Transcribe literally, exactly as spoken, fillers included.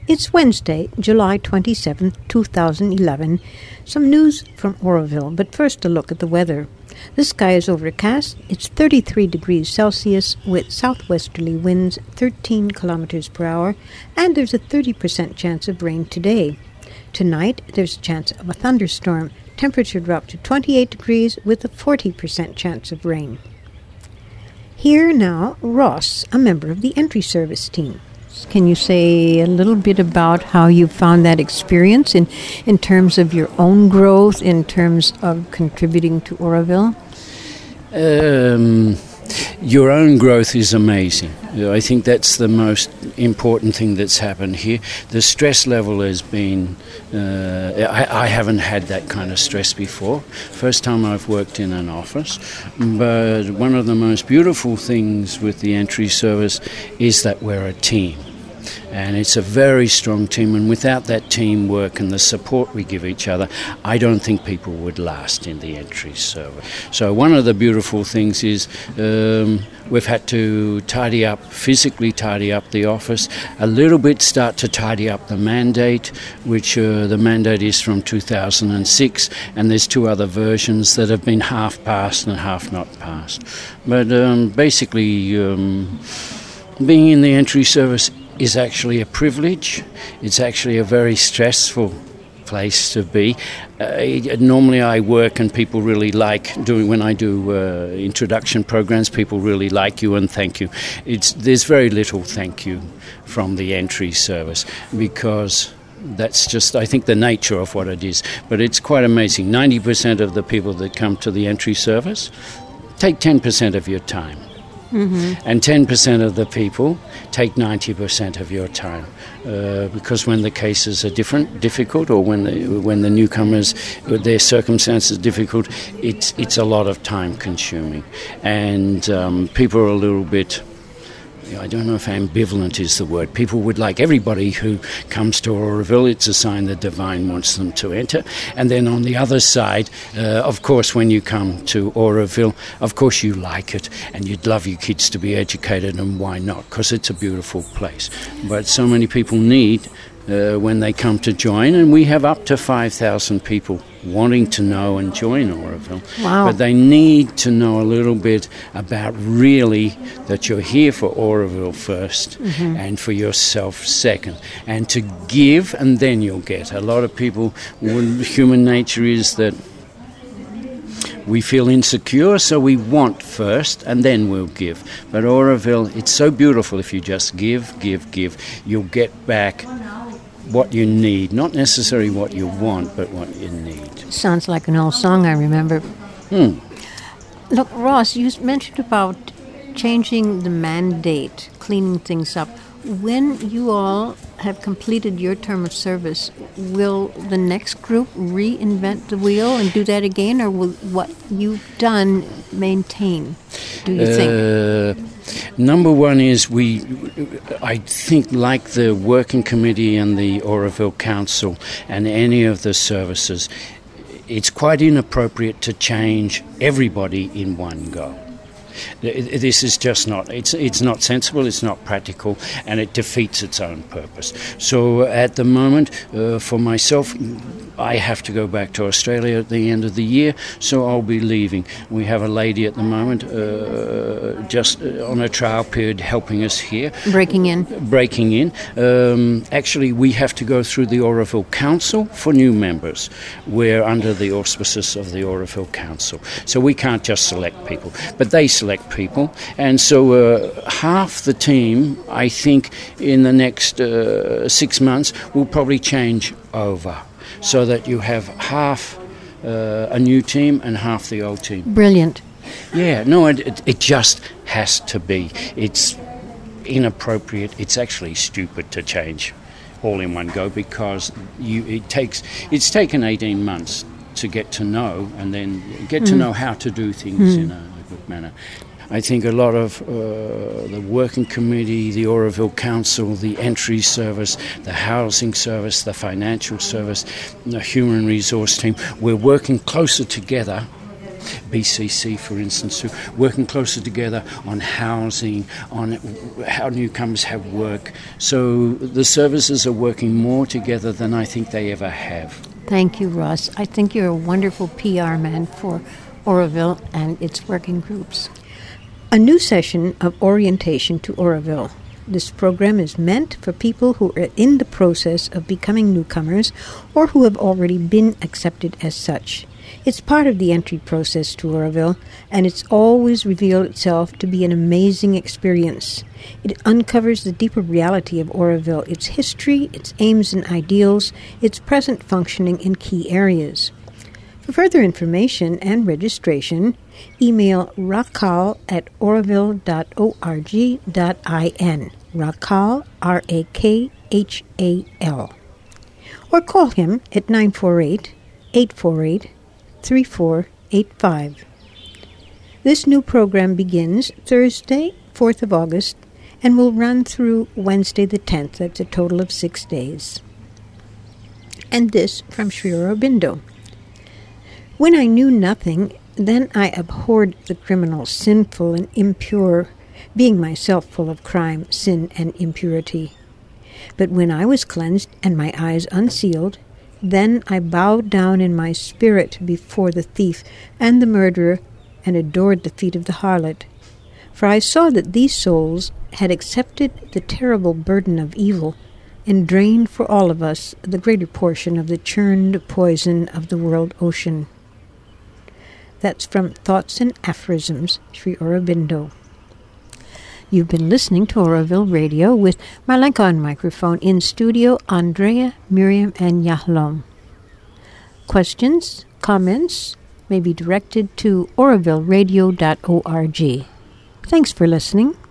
It's Wednesday, July twenty-seventh, two thousand eleven. Some news from Oroville, but first a look at the weather. The sky is overcast. It's thirty-three degrees Celsius with southwesterly winds thirteen kilometers per hour, and there's a thirty percent chance of rain today. Tonight, there's a chance of a thunderstorm. Temperature dropped to twenty-eight degrees with a forty percent chance of rain. Here now, Ross, a member of the entry service team. Can you say a little bit about how you found that experience in, in terms of your own growth, in terms of contributing to Oroville? Um, your own growth is amazing. I think that's the most important thing that's happened here. The stress level has been... Uh, I, I haven't had that kind of stress before. First time I've worked in an office. But one of the most beautiful things with the entry service is that we're a team. And it's a very strong team, and without that teamwork and the support we give each other, I don't think people would last in the entry service. So one of the beautiful things is um, we've had to tidy up, physically tidy up the office, a little bit start to tidy up the mandate, which uh, the mandate is from two thousand six, and there's two other versions that have been half passed and half not passed. But um, basically, um, being in the entry service is actually a privilege. It's actually a very stressful place to be. Uh, normally I work and people really like doing, when I do uh, introduction programs, people really like you and thank you. It's there's very little thank you from the entry service because that's just, I think, the nature of what it is. But it's quite amazing. ninety percent of the people that come to the entry service take ten percent of your time. Mm-hmm. And ten percent of the people take ninety percent of your time uh, because when the cases are different, difficult, or when the, when the newcomers, their circumstances are difficult, it's, it's a lot of time consuming. And um, people are a little bit... I don't know if ambivalent is the word. People would like everybody who comes to Oroville, it's a sign the divine wants them to enter. And then on the other side, uh, of course, when you come to Oroville, of course you like it and you'd love your kids to be educated, and why not? Because it's a beautiful place. But so many people need, uh, when they come to join, and we have up to five thousand people wanting to know and join Oroville. Wow. But they need to know a little bit about really that you're here for Oroville first, mm-hmm. and for yourself second, and to give and then you'll get. A lot of people, human nature is that we feel insecure, so we want first and then we'll give. But Oroville, it's so beautiful if you just give, give, give. You'll get back what you need, not necessarily what you want, but what you need. Sounds like an old song I remember. Hmm. Look, Ross, you mentioned about changing the mandate, cleaning things up. When you all have completed your term of service, will the next group reinvent the wheel and do that again, or will what you've done maintain, do you uh, think? Number one is we, I think, like the Working Committee and the Oroville Council and any of the services, it's quite inappropriate to change everybody in one go. This is just not, it's it's not sensible, it's not practical, and it defeats its own purpose. So at the moment, uh, for myself, I have to go back to Australia at the end of the year, so I'll be leaving. We have a lady at the moment uh, just on a trial period helping us here. Breaking in. Breaking in. Um, actually, we have to go through the Oroville Council for new members. We're under the auspices of the Oroville Council, so we can't just select people, but they select people, and so uh, half the team, I think, in the next uh, six months will probably change over, so that you have half uh, a new team and half the old team. Brilliant. Yeah, no, it, it, it just has to be. It's inappropriate. It's actually stupid to change all in one go, because you it takes it's taken eighteen months to get to know, and then get mm. to know how to do things mm. in a good manner. I think a lot of uh, the Working Committee, the Oroville Council, the Entry Service, the Housing Service, the Financial Service, the Human Resource Team, we're working closer together B C C, for instance, who are working closer together on housing, on how newcomers have work. So the services are working more together than I think they ever have. Thank you, Ross. I think you're a wonderful P R man for Oroville and its working groups. A new session of Orientation to Oroville. This program is meant for people who are in the process of becoming newcomers or who have already been accepted as such. It's part of the entry process to Oroville, and it's always revealed itself to be an amazing experience. It uncovers the deeper reality of Oroville, its history, its aims and ideals, its present functioning in key areas. For further information and registration, email rakal at oroville dot org dot in. Rakal, R A K H A L. Or call him at nine four eight, eight four eight, three four eight five. This new program begins Thursday, fourth of August, and will run through Wednesday the tenth. That's a total of six days. And this from Sri Aurobindo. When I knew nothing, then I abhorred the criminal, sinful and impure, being myself full of crime, sin, and impurity. But when I was cleansed and my eyes unsealed, then I bowed down in my spirit before the thief and the murderer, and adored the feet of the harlot. For I saw that these souls had accepted the terrible burden of evil, and drained for all of us the greater portion of the churned poison of the world ocean. That's from Thoughts and Aphorisms, Sri Aurobindo. You've been listening to Oroville Radio with Marlenka on microphone, in studio Andrea, Miriam, and Yahlom. Questions, comments may be directed to oroville radio dot org. Thanks for listening.